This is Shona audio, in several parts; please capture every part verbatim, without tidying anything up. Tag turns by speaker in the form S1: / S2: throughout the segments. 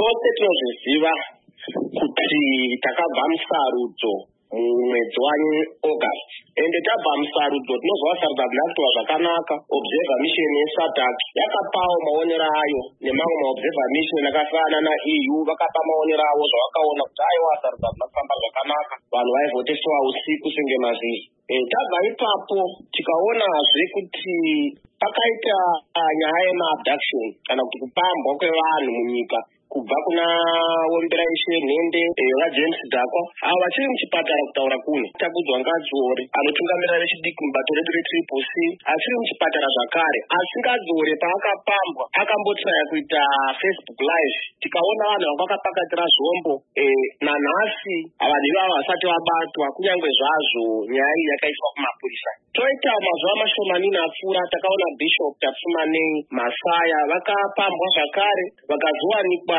S1: tose tinozviziva kuti takabva musarudzo mumwedzi waAugust ende tabva musarudzo tinozwa sarudzo dzinoitwa zvakanaka. Observer mission yeSADC yakapawo maonero ayo nemamwe maobserver mission akafanana naE U vakapa maonero avo zvavakaona kuti aiwa sarudzo dzinofamba zvakanaka, vanhu vaivhoteswa usiku senge mazizi. E, tabva ipapo tikaonazve kuti pakaita nyaya yemaabduction kana kuti kupambwa kwevanhu munyika kubva kuna Womberai Nhende vaJames Dakwa avo vachiri muchipatara kutaura kuno. Takudzwa Ngadzore anotungamirira vechidiki mubato redu reTriple C achiri muchipatara zvakare, asi Ngadzore paakapambwa akambotsaya kuita Facebook live. Tikaona vanhu vakapakatira zvombo nanhasi vanhu ivavo vasati vabatwa kunyange zvazvo nyaya iyi yakaiswa kumapurisa. Toita mazuva mashomanini apfuura takaona Bishop Tafumanei Masaya vakapambwa zvakare vakazowanikwa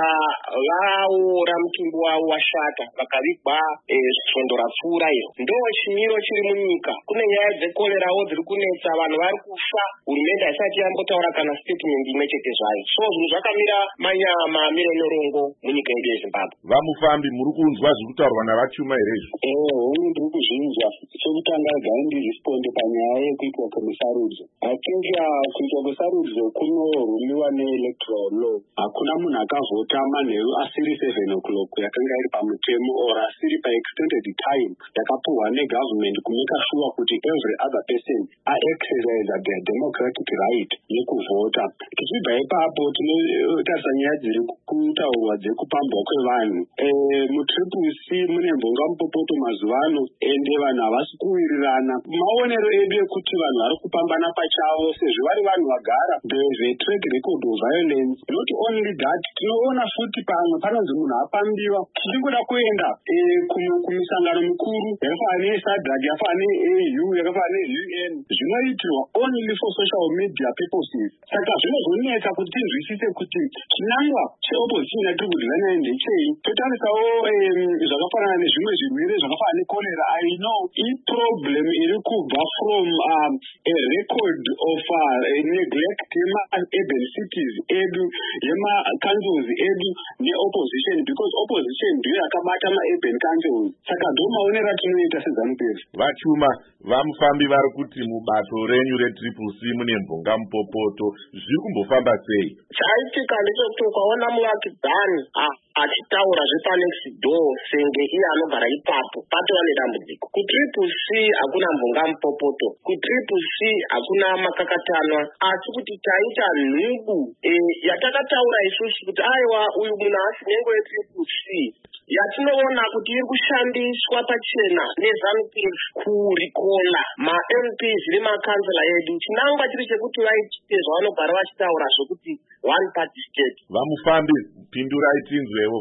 S1: vaora mutumbi wavo washata vakavigwa svondo rapfuura iro. Ndo chimiro chiri munyika. Kune nyaya dzekorerawo dziri kunetsa, vanhu vari kufa, hurumende haisati yambotaura kana statement imwe chete zvayo. So zvinhu zvakamira manyama amire nyorongo munyika yedu yeZimbabwe.
S2: Vamufambi muri kunzwa zviri kutaurwa navachuma here izvo?
S3: Eh, hongu ndiri kuzvinzwa. Chekutanga ngaindirisponde panyaya yekuitwa kwesarudzo. I think kuitwa kwesarudzo kunorwuliwa neelectoral law. Hakuna munhu akavhota manheru asiri seven o'clock yakanga iri pamutemo or asiri paextended time yakapuhwa negovernment kumeka sure kuti every other person aexercise their democratic right yekuvhota. Tichibva ipapo tinotarisa nyaya dziri kutaurwa dzekupambwa kwevanhu. Mutriple C mune mbonga mupopoto mazuvano ende vanhu havasi kuwirirana. Maonero edu ekuti vanhu vari kupambana pachavo sezvo vari vanhu vagara the track record of violence. Not only that, tinoona futi pamwe panonzi munhu apambiwa tichikuda kuenda kumisangano mikuru yakafanana neSADC yakafanana neA U yakafanana neU N zvinoitirwa only for social media purposes. Saka zvinozonetsa kuti tinzwisise kuti chinangwa cheopposition yatiri kudhilana ndechei. Totarisawo zvakafanana nezvimwe zvirwere zvakafanana nekorera. I know iproblem iri kubva from um, a record of uh, neglect yema-urban cities edu yema-councils edu ne-opposition, because opposition ndiyo yakabata ma-urban councils. Saka ndo maonero atinoita seZANU-P F.
S2: Vachuma vamufambi vari kuti mubato renyu reTriple C mune mbonga mupopoto zviri kumbofamba sei?
S1: Chaitika ndechekuti ukaona muvakidzani achitaura zvepanext door senge iye anogara ipapo patova nedambudziko. KuTriple C hakuna mbonga mupopoto, kuTriple C hakuna makakatanwa, asi kuti taita nhubu yatakataura isusu kuti aiwa uyu munhu asi nhengo yeTriple C yatinoona kuti iri kushandiswa pachena neZANU-P F kurikola ma-M Ps nemakansela edu. Chinangwa chiri chekuti vaite zvavanogara vachitaura zvokuti one party state.
S2: Vamufambi pindurai tinzwewo.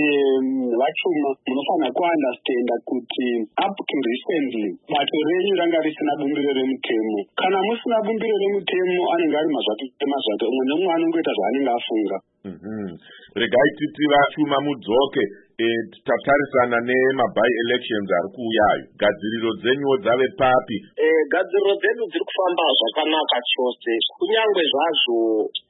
S3: Vachuma munofanira kuandastenda kuti up to recently bato renyu ranga risina bumbiro remutemo. Kana musina bumbiro remutemo anenge ari mazvake mazvake, umwe nemumwe anongoita zvaanenge afunga.
S2: Regai titi vachuma mudzoke tatarisana nemabai elections ari kuuyayo. Gadziriro dzenyu dzave papi?
S1: Gadziriro dzedu dziri kufamba zvakanaka chose. Kunyange zvazvo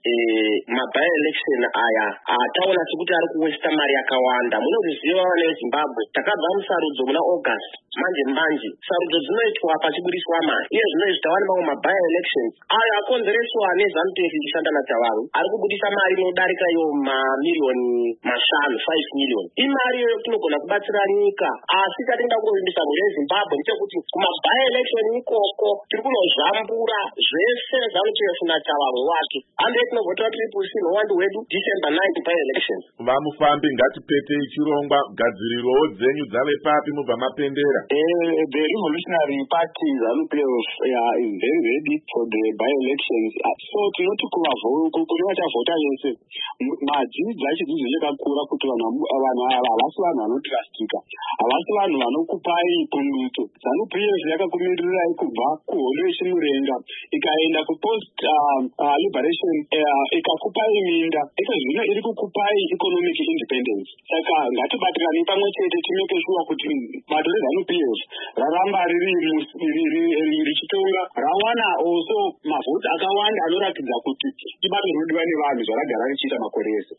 S1: mabai election aya ataona sekuti ari kuwesta mari yakawanda. Munozviziva vana veZimbabwe takabva musarudzo muna August. Manje manje sarudzo dzinoitwa pachiburiswa mari. Iye zvinoizvi tava nemamwe mabai elections ayo akonzereswa neZANU-P F ichishanda naTavangu ari kubudisa mari inodarika iyo mamiliyoni mashanu five million. Imari iyo tinogona kubatsira nyika, asi tatinda kungovimbisa mhuri yeZimbabwe ndechekuti kumabai election ikoko tiri kunozvambura zvese ZANU-P F naTavangu wake. Ande tinovhotera Triple C nowandu wedu December ninth by election.
S2: Vamufambi ngatipetei chirongwa, gadzirirowo dzenyu dzave papi mubva mapendera?
S3: The Revolutionary Party ZANU-P F yeah, is very ready for the by-elections. So tinoti kuri vachavhota yese madzini dzachidzidzo chakakura kuti vanhu ava havasi vanhu vanotrastika, havasi vanhu vanokupai pundutso. ZANU-P F yakakumirirai kubva kuhondo yechimurenga ikaenda kupost liberation ikakupai minda, iko zvino iri kukupai economic independence. Saka ngatibatirane pamwe chete timeke sure kuti bato reZANU-P F raramba riri richitonga rawana also mavhoti akawanda anoratidza kuti ibato rinodiwa nevanhu zvaragara richiita makore ese.